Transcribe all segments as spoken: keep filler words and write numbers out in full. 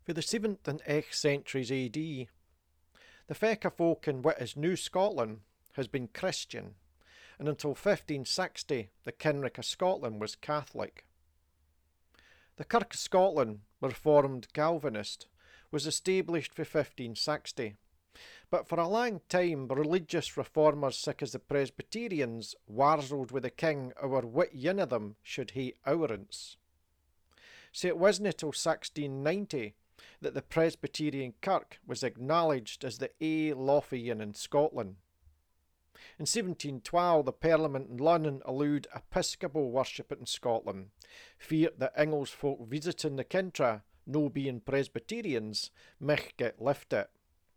For the seventh and eighth centuries A D, the Fecca folk in what is New Scotland has been Christian, and until fifteen sixty the Kinrick of Scotland was Catholic. The Kirk of Scotland, Reformed Calvinist, was established for fifteen sixty, but for a long time religious reformers such as the Presbyterians warsled with the king over what yin of them should hae ourance. So it wasn't till sixteen ninety that the Presbyterian Kirk was acknowledged as the A Lothian in Scotland. In seventeen twelve the Parliament in London allowed Episcopal worship in Scotland, feared that English folk visiting the country, no being Presbyterians, might get lifted.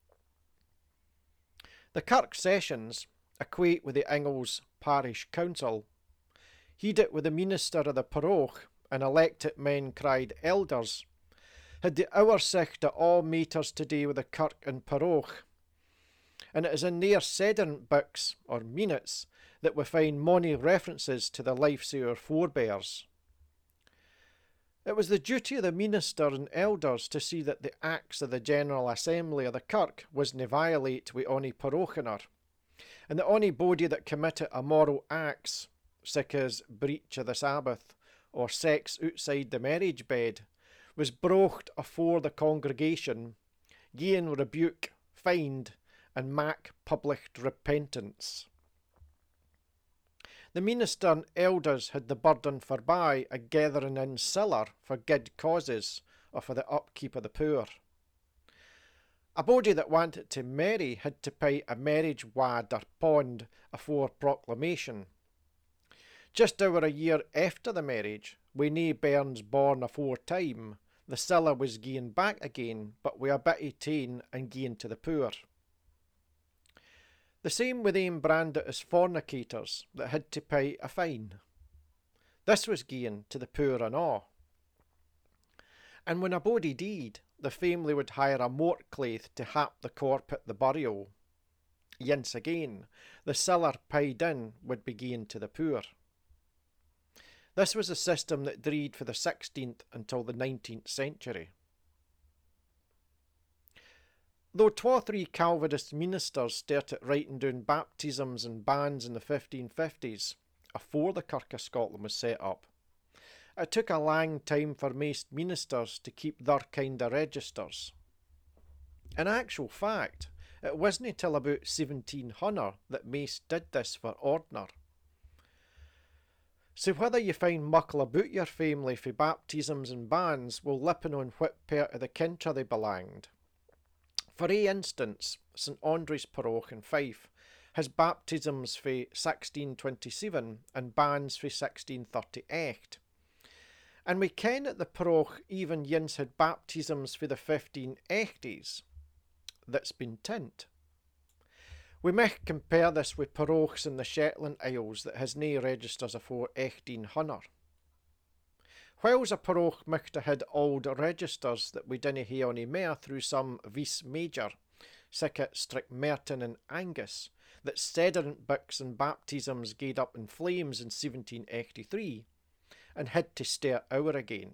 The Kirk sessions equate with the Ingalls Parish Council. He'd it with the minister of the paroch and elected men cried elders, had the oversicht of all matters to do with the kirk and paroch, and it is in their sedent books or minutes that we find many references to the lives of our forebears. It was the duty of the minister and elders to see that the acts of the General Assembly of the Kirk wasna violate with ony parochioner, and that ony body that committed immoral acts, such as breach of the Sabbath or sex outside the marriage bed, was brocht afore the congregation, gi'en rebuke, fined, and mak public repentance. The minister and elders had the burden forby a gathering in siller for good causes or for the upkeep of the poor. A body that wanted to marry had to pay a marriage wad or pond afore proclamation. Just over a year after the marriage, with nae bairns born afore time, the siller was gi'en back again, but with a bit of tain and gi'en to the poor. The same with them branded as fornicators that had to pay a fine. This was gi'en to the poor and all. And when a body died, the family would hire a mortclaith to hap the corp at the burial. Yince again, the siller paid in would be gi'en to the poor. This was a system that dreed for the sixteenth until the nineteenth century. Though two or three Calvinist ministers started writing down baptisms and bans in the fifteen fifties, afore the Kirk of Scotland was set up, it took a long time for most ministers to keep their kind of registers. In actual fact, it wasn't till about seventeen hundred that most did this for ordner. So whether you find muckle about your family for baptisms and bans will lippen on what part of the country they belonged. For a instance, St Andrew's Paroch in Fife has baptisms for sixteen twenty-seven and bans for sixteen thirty-eight. And we ken that the Paroch even yins had baptisms for the fifteen eighties that's been tint. We might compare this with parochs in the Shetland Isles that has nae registers afore eighteen hundred. Whiles a paroch might have had old registers that we dinna hae ony mair through some vice major, sic at Strickmerton and Angus, that sediment books and baptisms gaed up in flames in seventeen eighty-three, and had to start over again.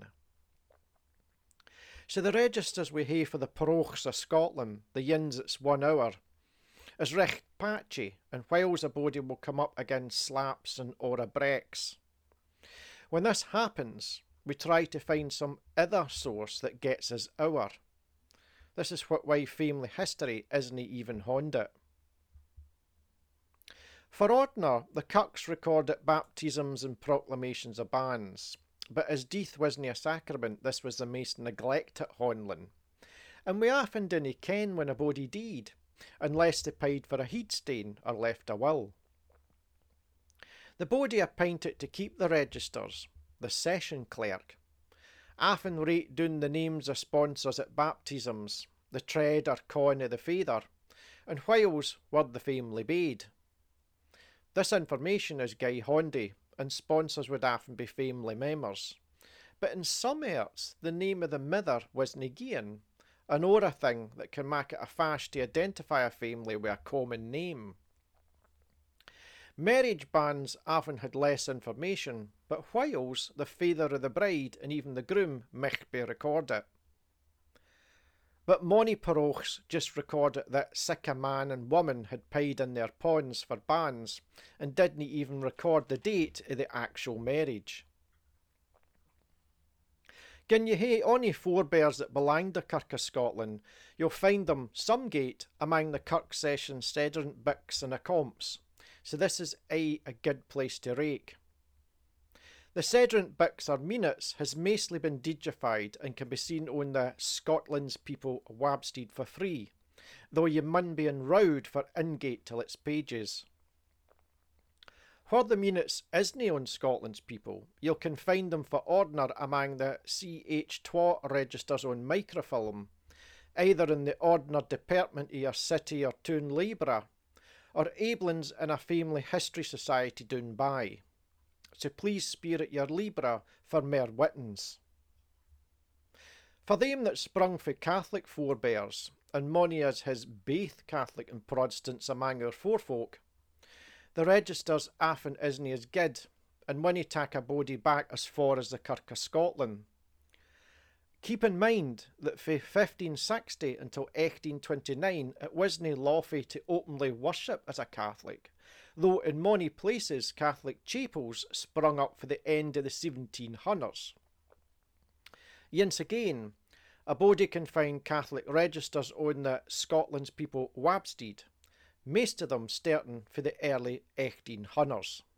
So the registers we hae for the parochs of Scotland, the yins it's one hour, is recht patchy, and whiles a body will come up against slaps and ora breaks. When this happens, we try to find some other source that gets us our. This is what why family history isn't even honda. For ordner, the Kirks recorded baptisms and proclamations of bans, but as death wasn't a sacrament, this was the most neglected honlin, and we often dinna ken when a body died, unless they paid for a headstain or left a will. The body appointed to keep the registers, the session clerk, often write down the names of sponsors at baptisms, the tread or coin of the father, and whiles were the family bade. This information is gay handy, and sponsors would often be family members, but in some arts the name of the mother wasna gi'en, an ora thing that can make it a fast to identify a family with a common name. Marriage bans often had less information, but whiles the father of the bride and even the groom might be recorded. But mony parochs just recorded that sic a man and woman had paid in their pawns for banns, and didn't even record the date of the actual marriage. Gin you hae ony forebears that belonged to Kirk of Scotland, you'll find them some gate among the Kirk Session Sedrant books and accompts, so this is aye a good place to rake. The Sedrant books or minutes has mostly been digified and can be seen on the Scotland's People website for free, though you mun be enrowed for ingate till its pages. Where the minutes isna on Scotland's People, you can find them for ordinary among the C H two registers on microfilm, either in the ordinary department of your city or town library, or aiblins in a family history society down by. So please spirit your library for more wittens. For them that sprung frae Catholic forebears, and mony as has baith Catholic and Protestants among our forefolk, the registers often isna as good, and when you take a body back as far as the Kirk of Scotland. Keep in mind that from fifteen sixty until eighteen twenty-nine it wasna lawful to openly worship as a Catholic, though in many places Catholic chapels sprung up for the end of the seventeen hundreds. Yince again, a body can find Catholic registers on the Scotland's People website, most of them starting for the early eighteen hundreds.